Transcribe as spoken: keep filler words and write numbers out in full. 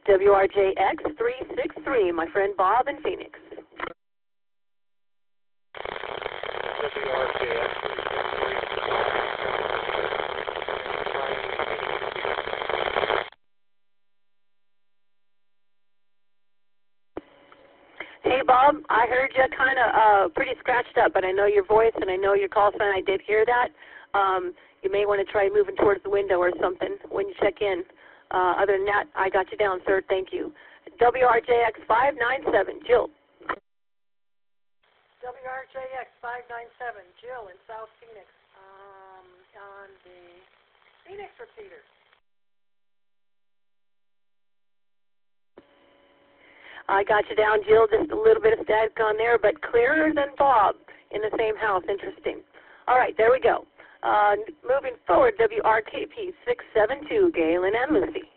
W R J X three six three, my friend Bob in Phoenix. W R J X three six three. Hey, Bob, I heard you kind of uh, pretty scratched up, but I know your voice and I know your call sign. I did hear that. Um, you may want to try moving towards the window or something when you check in. Uh, other than that, I got you down, sir. Thank you. W R J X five nine seven, Jill. W R J X five nine seven, Jill in South Phoenix, um, on the Phoenix repeater. I got you down, Jill. Just a little bit of static on there, but clearer than Bob in the same house. Interesting. All right, there we go. Uh, moving forward, W R K P six seven two, Galen and Lucy.